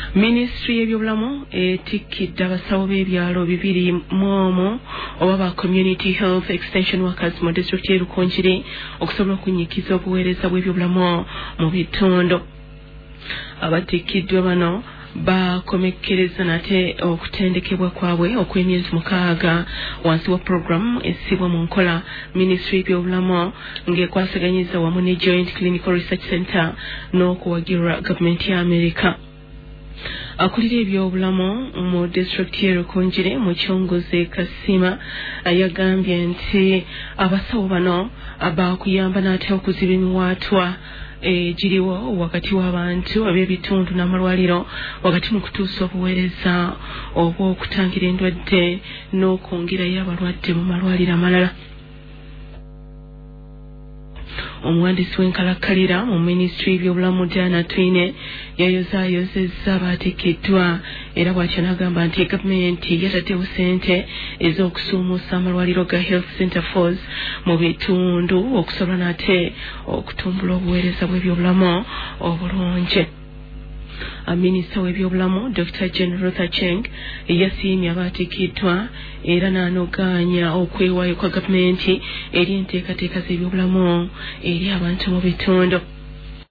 Ministry y'ebyobulamu etikkidde abasawo b'ebyalo 200 oba ba community health extension workers mu district y'e Rukungiri okusobola okunyikiza obuweereza bw'ebyobulamu mu bitundu. Abatikkiddwa bano bakomekkereza nate okutendekebwa kwabwe okw'emyezi 6 wansi wa program essibwa mu nkola Ministry y'ebyobulamu ng'ekwasiganyiza wamu ne Joint Clinical Research Center n'okuwagirwa gavumenti ya Amerika. Akulira ebyobulamu mu district y'e Rukungiri mu kyongoze Kasima yagambye nti abasawo bano bakuyamba nate okuziba emiwaatwa giriwo wakati w'abantu ab'ebitundu n'amalwaliro wakati mu kutuusa obuweereza obw'okutangira endwadde n'okwongerayo abalwadde mu malwaliro amalala. Omuwandiisi w'enkalakkalira mu Ministry y'ebyobulamu Diana Twine yayozaayozezza abatikkiddwa era bw'atyo n'agamba nti gavumenti yataddewo ssente ez'okusuumuusa amalwaliro ga Health Center Force mu bitundu okusobola nate okutumbula obuweereza bw'ebyobulamu obulungi. Minisita w'ebyobulamu Dr. Jane Ruth Acheng yasiimye abatikkiddwa era n'anogaanya okwewaayo kwa gavumenti eri enteekateeka z'ebyobulamu eri abantu mu bitundu.